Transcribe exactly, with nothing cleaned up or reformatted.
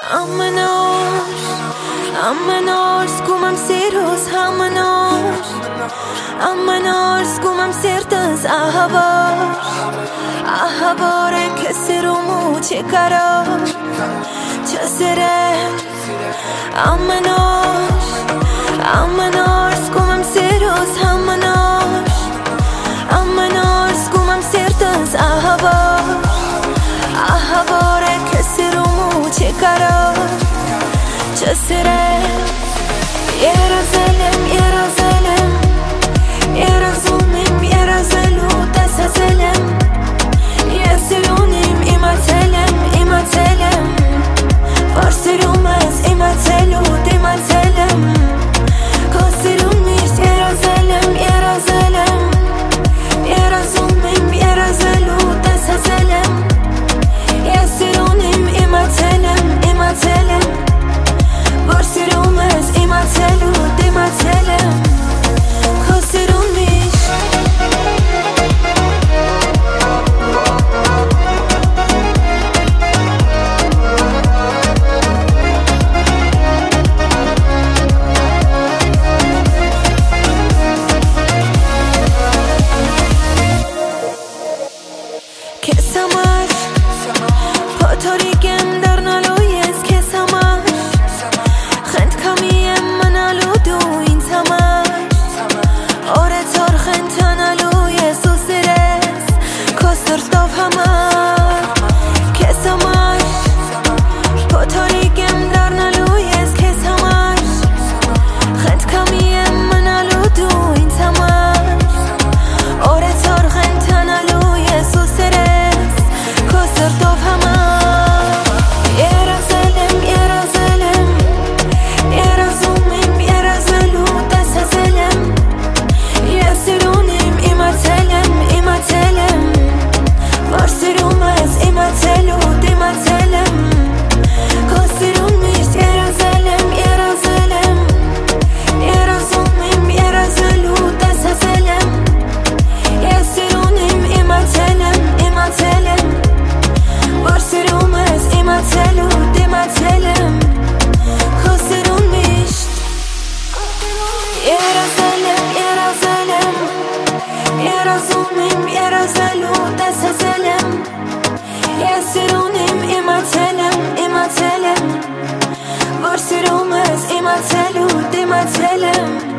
Ամենօր, ամենօր զգում եմ սիրուս համենօր, ամենօր զգում եմ սիրտս ահա որ, ահա որ է քեզ սիրում ու չի կարող չսիրել։ Ամենօր, ամենօր զգում եմ սիրուս համենօր, ամենօր զգում եմ սիրտս ահա որ, ահա որ է քեզ սիրում ու չի կարող չսիրել։ Երազել եմ, երազել եմ, երազում եմ, երազելու տեսել եմ, ես սիրուն եմ, իմացել եմ, իմացել եմ, որ սիրում ես, իմացելու դիմացել եմ, քո սիրուն միշտ երազել եմ, երազել եմ, երազում եմ, երազելու տեսել եմ, ես սիրուն եմ, իմացել եմ, իմացել եմ, որ սիրում ես, իմացելու դիմացել եմ, քո սիրուն միշտ։ Քեզ համար փոթորիկ եմ դառնալու ես քեզ համար, խնդքամի եմ մնալու դու ինձ համար, օրեցօր խնդանալու ես ու սիրես քո սրտով համար, քեզ համար փոթորիկ եմ դառնալու ես քեզ համար, խնդքամի եմ մնալու դու ինձ համար, օրեցօր խնդանալու ես ու սիրես քո սրտով համար։ Երազել եմ, երազել եմ, երազում եմ, երազելու տեսել եմ, ես սիրուն եմ, իմացել եմ, իմացել եմ, որ սիրում ես, իմացելու դիմացել եմ, քո սիրուն միշտ երազել եմ, երազել եմ, երազում եմ, երազելու տեսել եմ, ես սիրուն եմ, իմացել եմ, իմացել եմ, որ սիրում ես, իմացելու դիմացել եմ, քո սիրուն միշտ երազել եմ, երազել եմ, երազում եմ, երազելու տեսել եմ, ես սիրուն եմ, իմացել եմ, իմացել եմ, որ սիրում ես, իմացելու դիմացել եմ